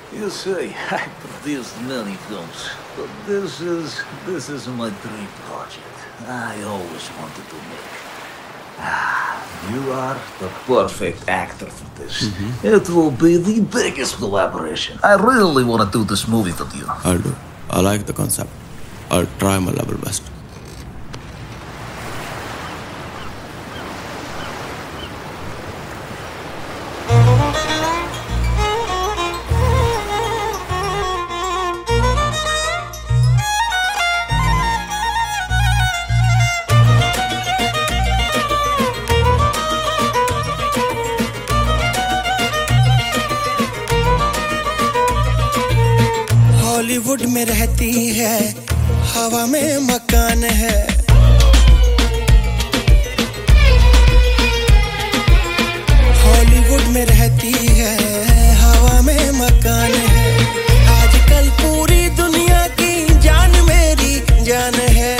You say I produced many films, but this is my dream project. I always wanted to make. You are the perfect actor for this. It will be the biggest collaboration. I really want to do this movie with you. I'll do. I like the concept. I'll try my level best. Hollywood में रहती है, हवा में मकान है। Hollywood में रहती है, हवा में मकान है। आजकल पूरी दुनिया की जान मेरी जान है।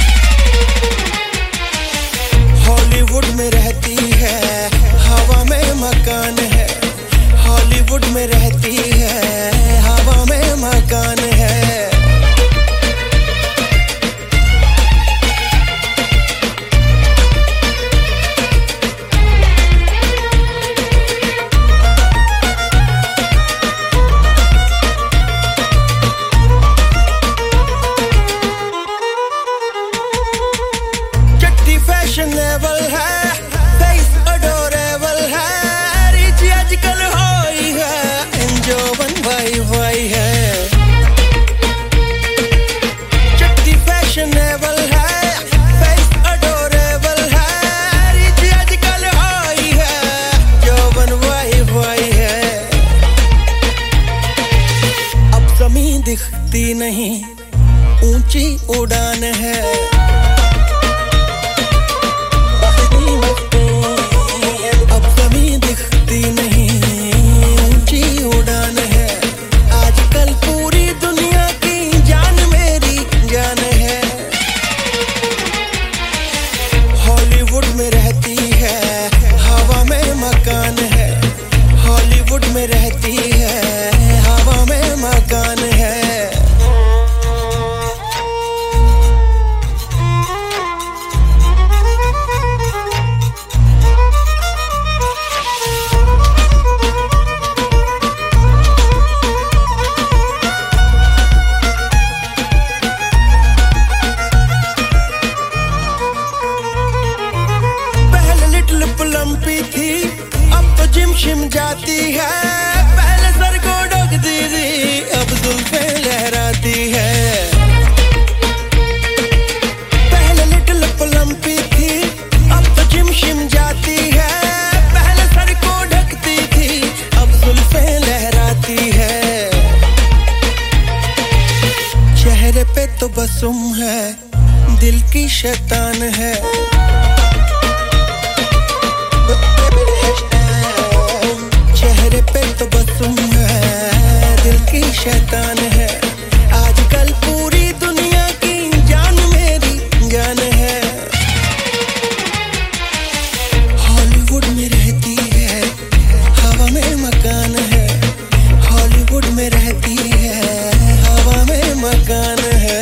हॉलीवुड में रहती है, हवा में मकान है। हॉलीवुड में रहती है, हवा में मकान है। चट्टी फैशनेबल है, फेस अडोरेबल है, रिच आजकल होई है, एंजोवन वाई वाई है। चट्टी फैशनेबल है, फेस अडोरेबल है, रिच आजकल होई है, जौवन वाई वाई है। अब ज़मीन दिखती नहीं, ऊंची उड़ान है। अब ज़मीन दिखती नहीं, ऊंची उड़ान है। आजकल पूरी दुनिया की जान मेरी जान है। हॉलीवुड में रहती है, हवा में मकान है। हॉलीवुड में रहती है, हवा में मकान है। पहले लिटिल प्लम्पी थी, अब तो जिम शिम जाती है। पहले सर को ढकती थी, अब जुल्फें लहराती है। पहले लिटिल प्लम्पी थी, अब तो जिम शिम जाती है। पहले सर को ढकती थी, अब जुल्फें लहराती है। चेहरे पे तो बसुम है, दिल की शैतान है। चेहरे पे तो बसुम है, दिल की शैतान है। आजकल पूरी दुनिया की जान मेरी जान है। हॉलीवुड में रहती है, हवा में मकान है। हॉलीवुड में रहती है, हवा में मकान है।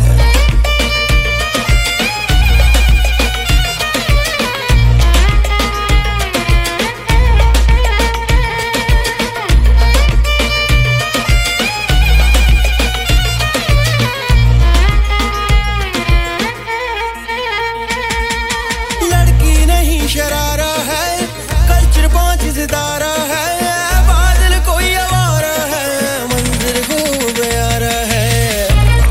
लड़की नहीं शरारा है, कल्चर पांच सितारा है। बादल कोई आवारा है, मंदिर को प्यारा है।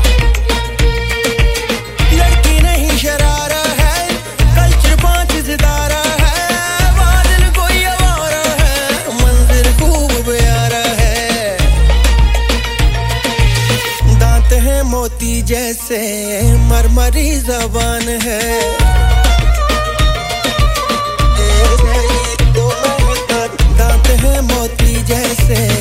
लड़की नहीं शरारा है, कल्चर पांच सितारा है। बादल कोई आवारा है, मंदिर को प्यारा है। दांत हैं मोती जैसे, मरमरी जबान है। दांत हैं मोती जैसे,